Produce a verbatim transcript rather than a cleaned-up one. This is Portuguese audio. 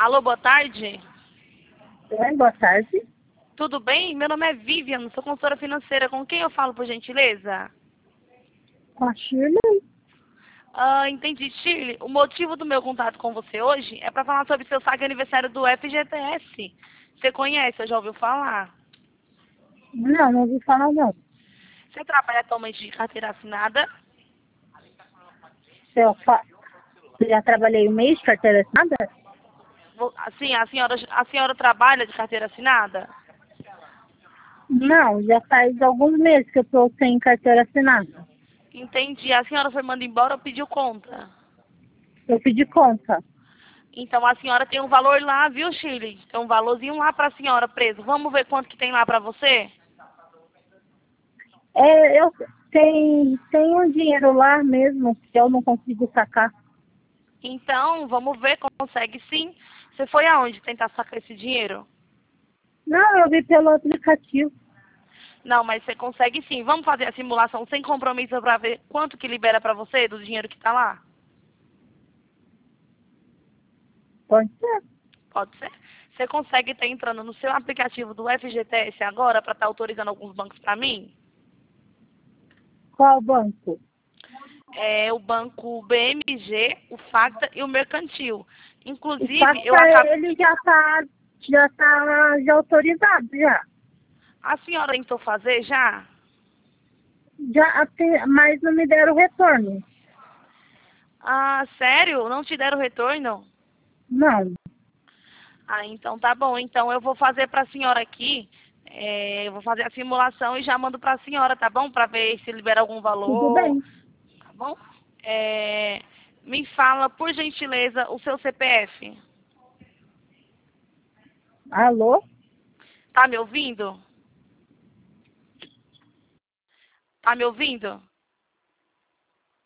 Alô, boa tarde. Oi, boa tarde. Tudo bem? Meu nome é Vivian, sou consultora financeira. Com quem eu falo, por gentileza? Com a Shirley? Ah, entendi, Shirley. O motivo do meu contato com você hoje é para falar sobre seu saque aniversário do F G T S. Você conhece, ou já ouviu falar? Não, não ouvi falar não. Você trabalha atualmente de carteira assinada? Se eu fa... Já trabalhei um mês de carteira assinada? Vo- Sim, a senhora, a senhora trabalha de carteira assinada? Não, já faz alguns meses que eu estou sem carteira assinada. Entendi. A senhora foi mandada embora ou pediu conta? Eu pedi conta. Então a senhora tem um valor lá, viu, Shirley? Tem um valorzinho lá para a senhora preso. Vamos ver quanto que tem lá para você? É, eu tenho, tenho um dinheiro lá mesmo que eu não consigo sacar. Então, vamos ver, consegue sim. Você foi aonde tentar sacar esse dinheiro? Não, eu vi pelo aplicativo. Não, mas você consegue sim. Vamos fazer a simulação sem compromisso para ver quanto que libera para você do dinheiro que está lá? Pode ser. Pode ser? Você consegue estar entrando no seu aplicativo do F G T S agora para estar autorizando alguns bancos para mim? Qual banco? É o banco B M G, o Facta e o Mercantil. O Inclusive, eu Facta, acabo... ele já está já tá, já autorizado, já. A senhora tentou fazer já? Já tem, mas não me deram retorno. Ah, sério? Não te deram retorno? Não. Ah, então tá bom. Então eu vou fazer para a senhora aqui. É, eu vou fazer a simulação e já mando para a senhora, tá bom? Para ver se libera algum Tudo valor, bem. tá bom? É, me fala, por gentileza, o seu C P F. Alô? Tá me ouvindo? Tá me ouvindo?